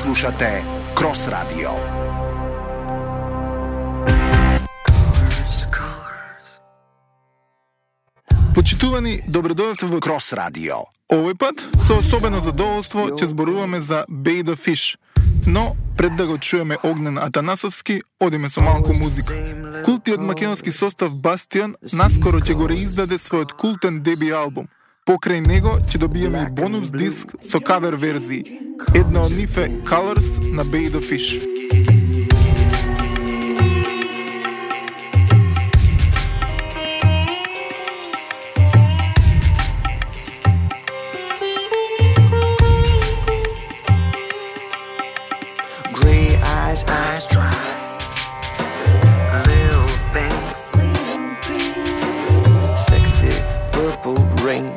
Слушате Крос Радио. Почитувани, добредојавте во Крос Радио. Овој пат со особено задоволство ќе зборуваме за Beta Fish. Но пред да го чуеме Огнен Атанасовски, одиме со малку музика. Култиот македонски состав Бастијан наскоро ќе го реиздаде својот култен деби албум. Покрај него ќе добиеме и бонус диск со кавер верзии. Една од нив е Colors на Beta Fish. Eyes dry, little things, sexy purple rain.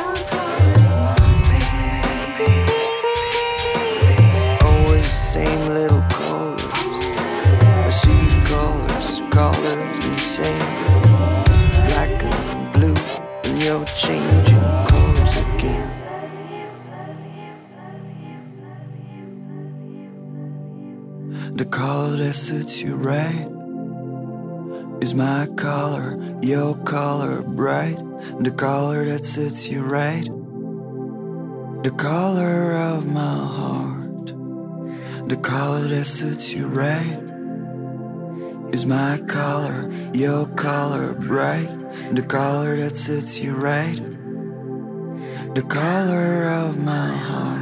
Always the same little colors, I see colors insane. Black and blue, and you're changing colors again. The color that suits you right is my color, your color bright. The color that suits you right, the color of my heart. The color that suits you right is my color, your color bright. The color that suits you right, the color of my heart.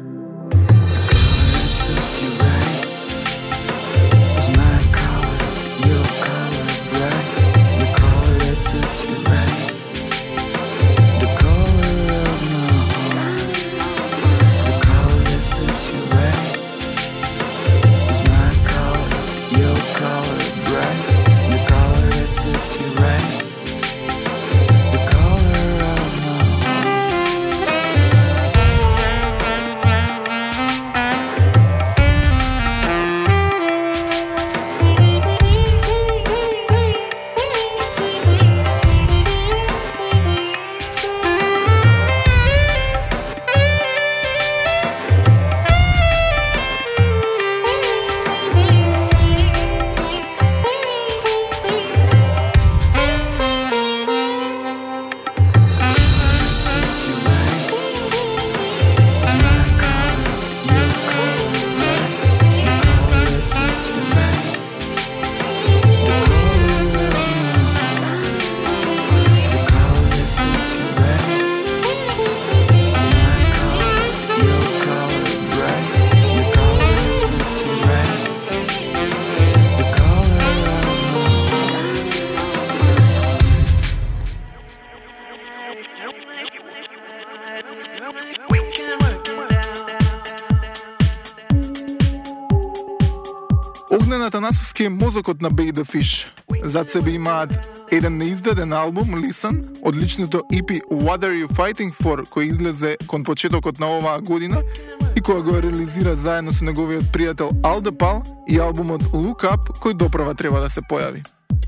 Огнен Атанасовски е мозокот на Beta Fish. Зад себе имаат еден неиздаден албум, Listen, одличното EP What Are You Fighting For, кој излезе кон почетокот на оваа година и која го реализира заедно со неговиот пријател Алдепал, и албумот Look Up, кој доправа треба да се појави.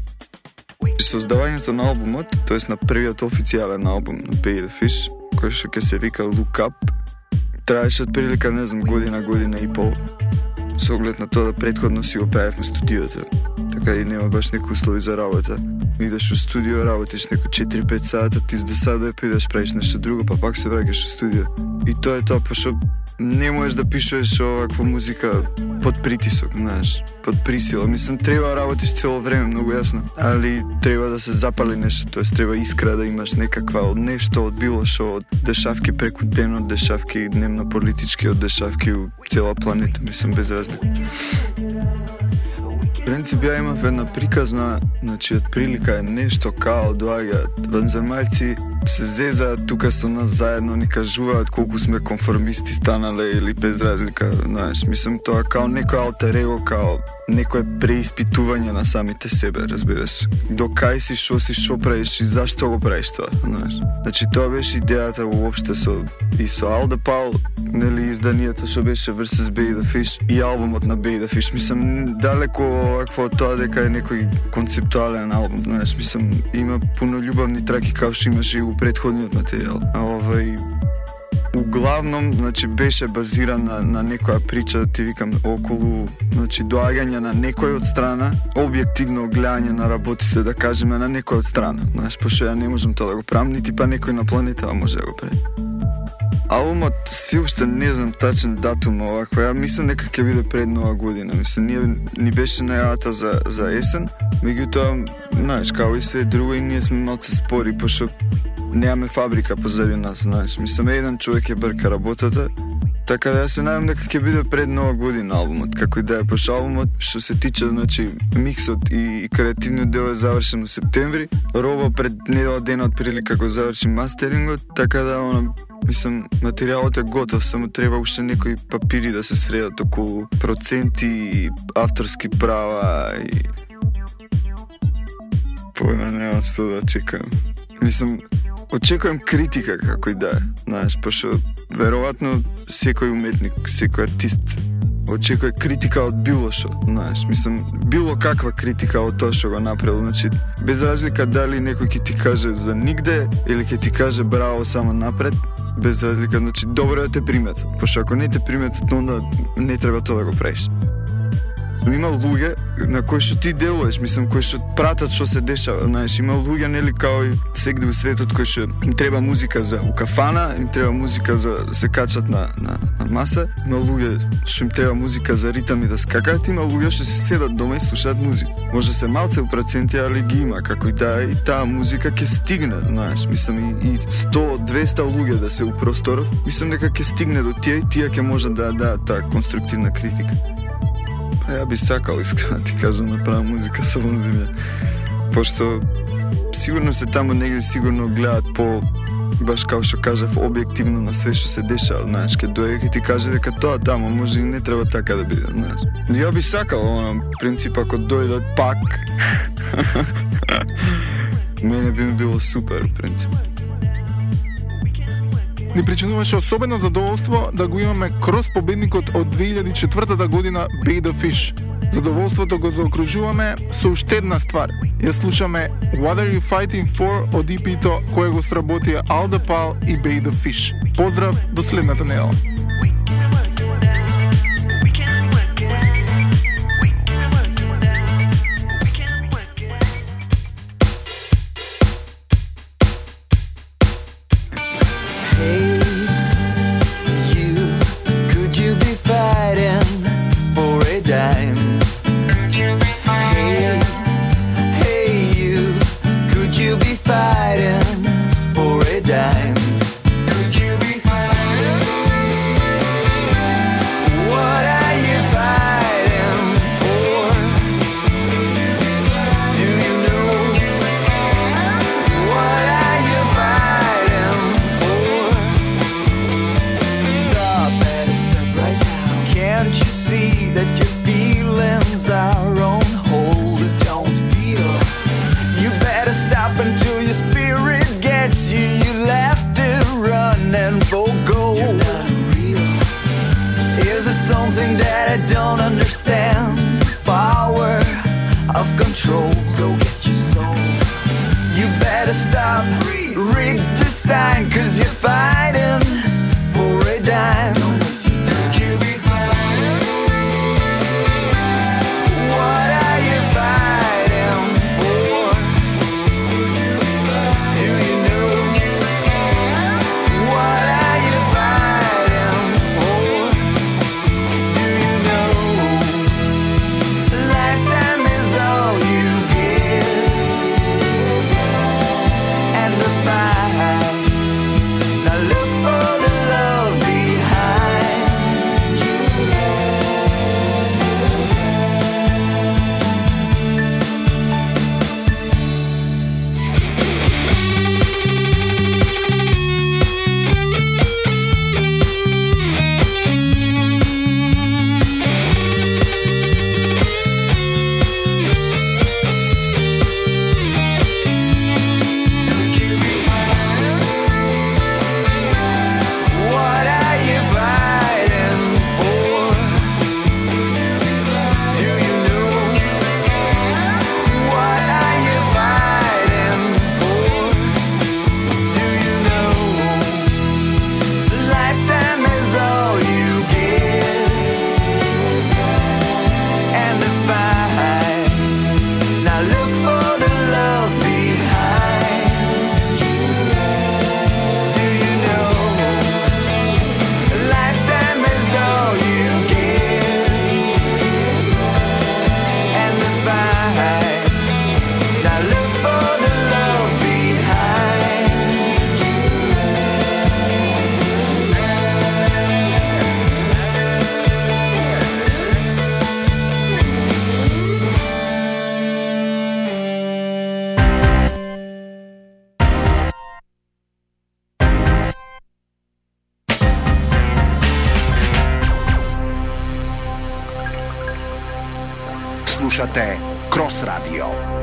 Создавањето на албумот, тоест на првиот официјален албум на Beta Fish, кој што ќе се вика Look Up, траеше од прилика, не знам, година и пол. Со оглед на тоа да претходно си го правевме студиото. Така и нема баш некои услови за работа. Идеш во студио, работиш неко 4-5 сата, ти здосадува, идеш правиш нешто друго, па пак се враќаш во студио. И тоа е тоа, пошто не можеш да пишеш оваква музика под притисок, знаеш, под присила. Мислам, треба да работиш цело време, многу јасно, али треба да се запали нешто, тоест треба искра да имаш некаква од нешто, од било шо, од дешавки преку ден, од дешавки дневно политички, од дешавки у цела планета, мислам, без разлика. принцип, ја имав една приказна, значи, од прилика е нешто као доаѓа ванземајци, се зезаат тука со нас заедно, ни кажуваат колку сме конформисти станале или без разлика, знаеш, мислам тоа као некој алтер его, као некое преиспитување на самите себе, разбираш. До кај си, шо правиш и зашто го правиш тоа, знаеш. Значи тоа беше идејата уопште со Алдепал, нели изданието што беше Versus Beta Fish и албумот на Beta Fish. Мислам далеко овакво од тоа дека е некој концептуален албум, знаеш, мислам има пуно љубавни траки као што имаше и у претходниот материјал. А углавном, значи, беше базиран на некоја прича, ти викам, околу, значи, доаѓање на некој од страна, објективно гледање на работите, да кажеме, на некој од страна. Знаеш, пошто ја не можам тоа да го правам, нити па некој на планетава може да го прави. Албумот си уште не знам тачен датум овако, ја мислам дека ќе биде пред нова година, мислам, ни беше најавата за есен, меѓутоа, знаеш, као и се друго и ние сме малце спори, пошто немаме фабрика позади нас, знаеш, мислам, еден човек ја брка работата, така да ја се надам дека ќе биде пред нова година албумот, како и да е, пошто албумот, што се тиче, значи, миксот и креативниот дел е завршен у септември, Робо пред недела дена од прилика го заврши мастерингот, така да, мислам, материјалот е готов, само треба уште некои папири да се средат околу проценти, авторски права и... Појма, немам што да очекувам. Мислам, очекувам критика како и да е, знаеш, пошто веројатно секој уметник, секој артист очекува критика од било што, знаеш, мислам, било каква критика од тоа што го направил, значи, без разлика дали некој ќе ти каже за нигде или ќе ти каже браво само напред, без разлика, значи, добро да те приметат, пошто ако не те приметат, onda не треба тоа да го правиш. Има луѓе на кои што ти делуваш, мислам, кои што пратат што се дешава, знаеш, има луѓе, нели, као и сегде у светот, кои што им треба музика за у кафана, им треба музика за се качат на маса, има луѓе што им треба музика за ритам и да скакаат, има луѓе што се седат дома и слушаат музика. Може се малце у проценти, али ги има, како и да и таа музика ќе стигне, знаеш, мислам, и 100-200 луѓе да се у просторот, мислам дека ќе стигне до тие и тие ќе можат да дадат таа конструктивна критика. Ја би сакал, искрено ти кажам, да правам музика со земја. Пошто сигурно се таму негде сигурно гледат по, баш као што кажав, објективно на све што се дешава, знаеш, ке дојде ке ти каже дека тоа таму може и не треба така да биде, знаеш. Ја би сакал, принцип, ако дојдат пак, мене би ми било супер, принцип. Ни причинуваше особено задоволство да го имаме крос победникот од 2004 година Bait the Fish. Задоволството го заокружуваме со уште една ствар. Ја слушаме What Are You Fighting For од EP-то кое го сработија Alda Pal и Bait the Fish. Поздрав до следната недела. Slušate Cross Radio.